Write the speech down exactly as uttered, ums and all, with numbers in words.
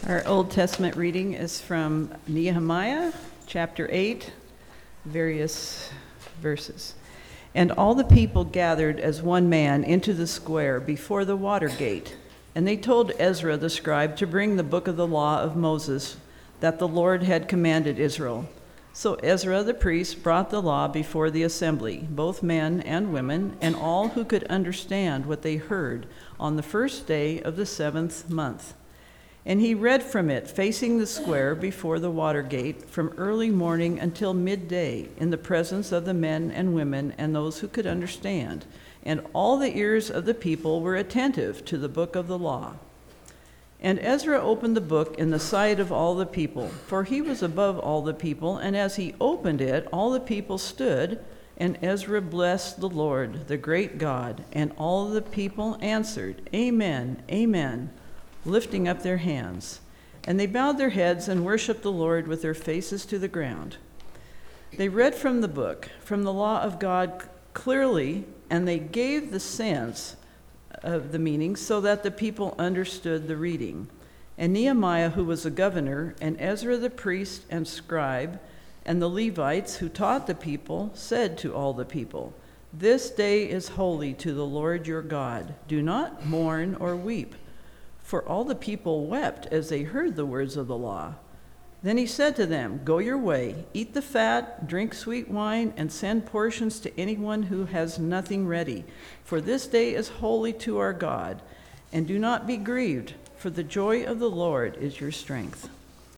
Our Old Testament reading is from Nehemiah, chapter eight, various verses. And all the people gathered as one man into the square before the water gate. And they told Ezra the scribe to bring the book of the law of Moses that the Lord had commanded Israel. So Ezra the priest brought the law before the assembly, both men and women, and all who could understand what they heard on the first day of the seventh month. And he read from it, facing the square before the water gate, from early morning until midday, in the presence of the men and women and those who could understand. And all the ears of the people were attentive to the book of the law. And Ezra opened the book in the sight of all the people, for he was above all the people, and as he opened it, all the people stood, and Ezra blessed the Lord, the great God, and all the people answered, Amen, Amen, lifting up their hands. And they bowed their heads and worshiped the Lord with their faces to the ground. They read from the book, from the law of God clearly, and they gave the sense of the meaning so that the people understood the reading. And Nehemiah, who was a governor, and Ezra the priest and scribe, and the Levites who taught the people, said to all the people, This day is holy to the Lord your God. Do not mourn or weep. For all the people wept as they heard the words of the law. Then he said to them, Go your way, eat the fat, drink sweet wine, and send portions to anyone who has nothing ready. For this day is holy to our God. And do not be grieved, for the joy of the Lord is your strength.